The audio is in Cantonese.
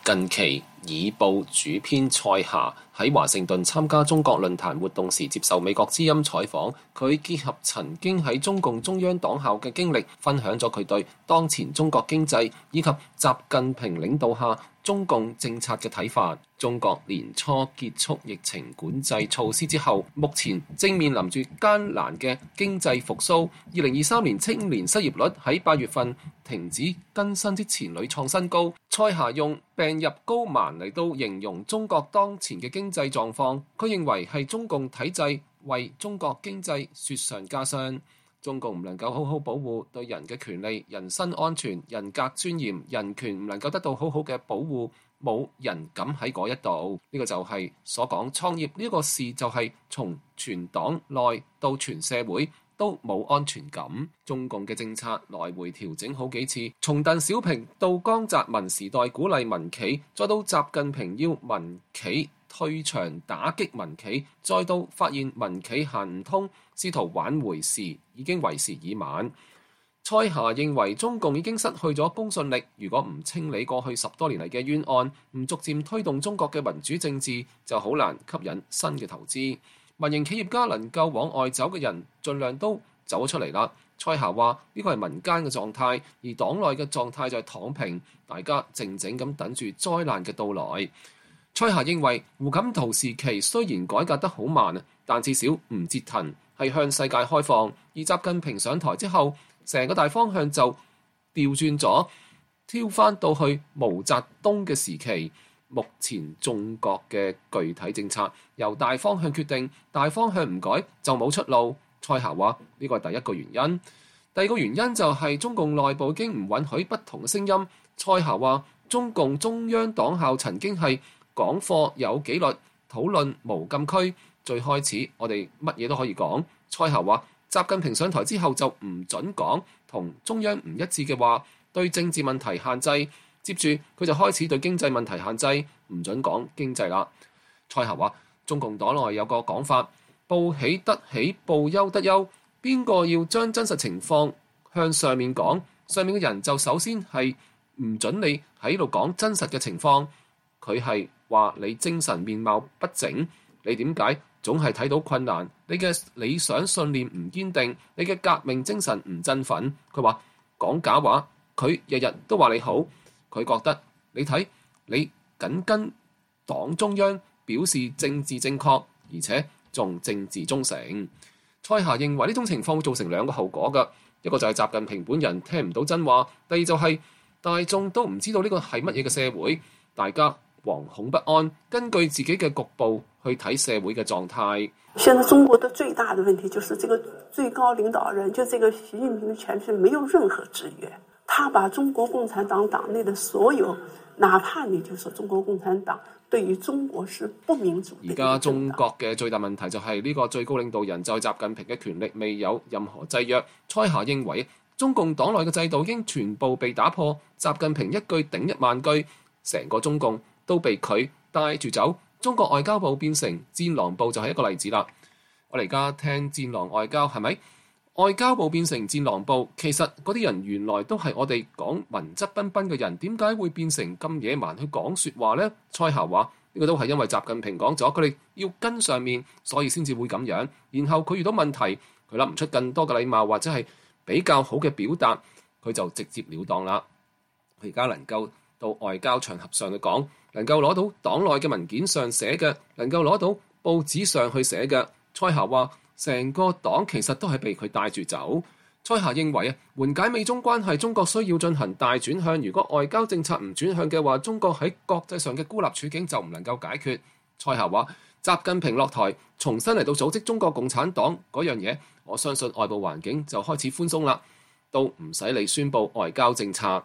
近期，已報主編蔡霞喺華盛頓參加中國論壇活動時接受美國之音採訪，佢結合曾經喺中共中央黨校嘅經歷，分享咗佢對當前中國經濟以及習近平領導下中共政策嘅睇法。中國年初結束疫情管制措施之後，目前正面臨住艱難嘅經濟復甦。2023年青年失業率喺8月份停止更新之前屢創新高。蔡霞用病入膏肓嚟到形容中國當前嘅經濟狀況，佢認為係中共體制為中國經濟雪上加霜。中共唔能夠好好保護對人嘅權利、人身安全、人格尊嚴、人權唔能夠得到好好嘅保護，冇人敢喺嗰一度。呢個就係所講創業呢個事，就係從全黨內到全社會都冇安全感。中共嘅政策來回調整好幾次，從鄧小平到江澤民時代鼓勵民企，再到習近平要民企退場打擊民企，再到發現民企行唔通，試圖挽回時已經為時已晚。蔡霞認為中共已經失去咗公信力，如果唔清理過去10多年嚟嘅冤案，唔逐漸推動中國嘅民主政治，就好難吸引新嘅投資。民營企業家能夠往外走嘅人，盡量都走咗出嚟啦。蔡霞話呢個係民間嘅狀態，而黨內嘅狀態就係躺平，大家靜靜咁等住災難嘅到來。蔡霞認為胡錦濤時期雖然改革得好慢，但至少唔折騰，係向世界開放。而習近平上台之後，成個大方向就調轉咗，挑翻到去毛澤東嘅時期。目前中國嘅具體政策由大方向決定，大方向唔改就冇出路。蔡霞話呢個係第一個原因。第二個原因就係中共內部已經唔允許不同嘅聲音。蔡霞話中共中央黨校曾經係講課有紀律，討論無禁區。最開始我哋乜嘢都可以講。蔡霞話習近平上台之後就唔准講同中央唔一致嘅話，對政治問題限制。接住佢就開始對經濟問題限制，唔准講經濟啦。蔡霞話中共黨內有個講法，報喜得喜，報憂得憂。邊個要將真實情況向上面講，上面嘅人就首先係唔准你喺度講真實嘅情況。佢係話你精神面貌不整，你點解總係睇到困難？你嘅理想信念唔堅定，你嘅革命精神唔振奮。佢話講假話，佢日日都話你好。佢覺得你睇你緊跟黨中央表示政治正確，而且仲政治忠誠。蔡霞認為呢種情況會造成兩個後果㗎，一個就係習近平本人聽唔到真話，第二就係大眾都唔知道呢個係乜嘢嘅社會，大家惶恐不安，根據自己嘅局部去睇社會嘅狀態。 現在中國的最大的問題就是這個最高領導人，就這個習近平的權力沒有任何制約。他把中國共產黨黨內的所有，哪怕你就說中國共產黨對於中國是不民主的。 而家中國嘅最大問題就係呢個最高領導人就係習近平嘅權力未有任何制約。蔡霞認為中共黨內嘅制度已經全部被打破，習近平一句頂1萬句，成個中共都被佢帶住走。中國外交部變成戰狼部就係一個例子啦。我哋而家聽戰狼外交係咪？外交部變成戰狼部，其實嗰啲人原來都係我哋講文質彬彬嘅人，點解會變成咁野蠻去講說話呢？蔡霞話呢個都係因為習近平講咗，佢哋要跟上面，所以先至會咁樣。然後佢遇到問題，佢諗唔出更多嘅禮貌或者係比較好嘅表達，佢就直接了當啦。佢而家能夠到外交場合上去講，能夠攞到黨內嘅文件上寫嘅，能夠攞到報紙上去寫嘅。蔡霞話成個黨其實都係被佢帶住走。蔡霞認為緩解美中關係，中國需要進行大轉向。如果外交政策唔轉向嘅話，中國喺國際上嘅孤立處境就唔能夠解決。蔡霞話習近平落台，重新嚟到組織中國共產黨嗰樣嘢，我相信外部環境就開始寬鬆啦，都唔使你宣佈外交政策。